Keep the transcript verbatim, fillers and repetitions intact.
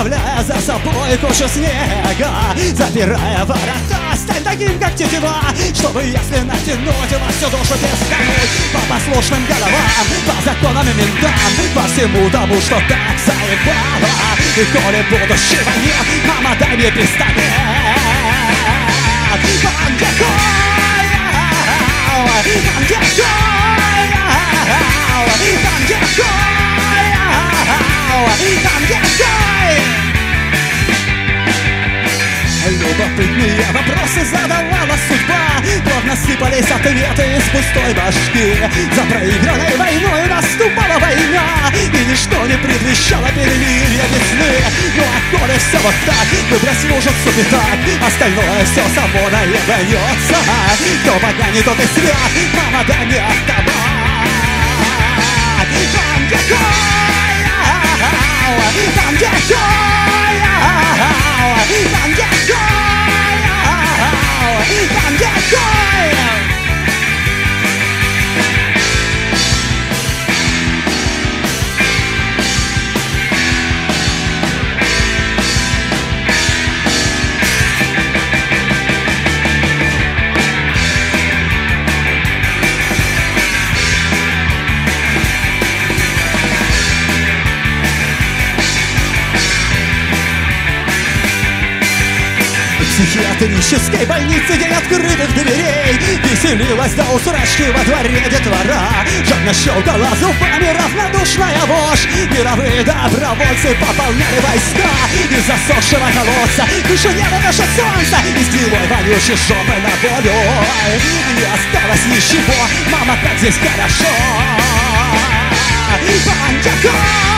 оставляя за собой кучу снега, запирая ворота. Стань таким, как тетива, чтобы, если натянуть во всю душу пескануть, по послушным головам, по законам и ментам, по всему тому, что так заебало. И коли будущего нет, мама, дай мне пистолет. Бандякой, бандякой, бандякой. Любопытные вопросы задавала судьба, плавно сыпались ответы из пустой башки. За проигранной войной наступала война, и ничто не предвещало перемирия весны. Ну а коли все вот так, выбрось в ужасу пятак, остальное все само наебанется. Кто поганит, тот и свят, мама, дай мне автомат. Бандякой, бандякой, бандякой, бандякой. В психиатрической больнице день открытых дверей веселилась до усрачки во дворе детвора. Жадно щелкала зубами равнодушная вошь. Мировые добровольцы пополняли войска. Из засохшего колодца выше неба наше солнце, из гнилой вонючей жопы на волю не осталось ничего, мама, как здесь хорошо. Бандякой,